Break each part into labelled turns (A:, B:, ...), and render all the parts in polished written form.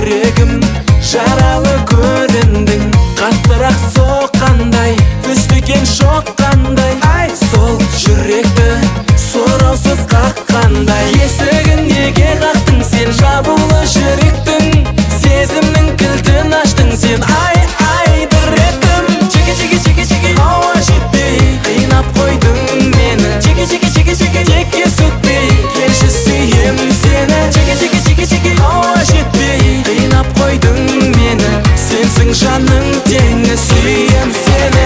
A: жүрегім жаралы көріндің, қаттырақ соққандай, үстіген шоққандай. Ай, сол жүректі сұраусыз қаққандай. Есігін неге қақтың сен, жабулы жүректің, сезімнің кілтін аштың сен. Ай, ай, діреттім, жеке ауа жетпей қинап қойдың мені. Жеке текке сөкпей келші сүйем сені. Жеке ауа жетпей қинап қойдың мені. Сенсің жанның теңі, сүйем сені.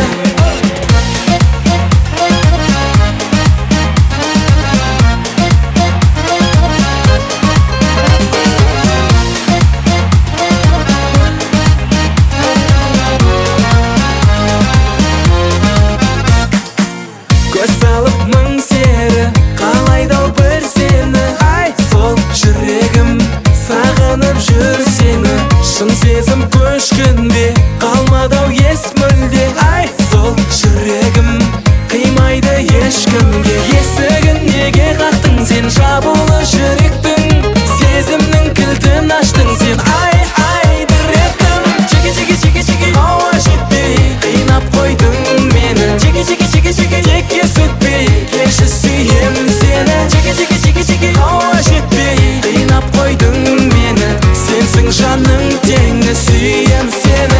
A: Көз салып мың сері, қалайдау бір сені. Ай, сол жүрегім сағынып жүр сені. Шын сезім көшкінде қалмадау ес мүлде. Ай, сол жүрегім қимайды ешкімге. Есігін неге қақтың сен, жабулы жүректің, сезімнің кілтін аштың сен. Ай, ай, діреттім, жеке ауа жетпей қинап қойдың мені. Текке сөкпей келші сүйем сені. Жеке ауа жетпей қинап қойдың мені. Сенсің жанның теңі, сүйем сені.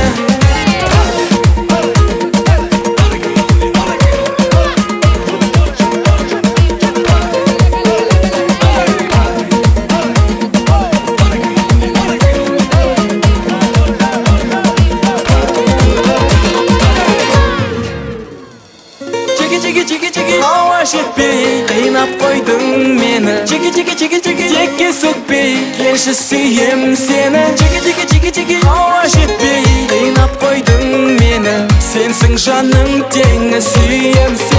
A: Ауа жетпей қинап қойдың мені. Текке сөкпей келші сүйем сені. Ауа жетпей қинап қойдың мені. Сенсің жанның теңі, сүйем сені.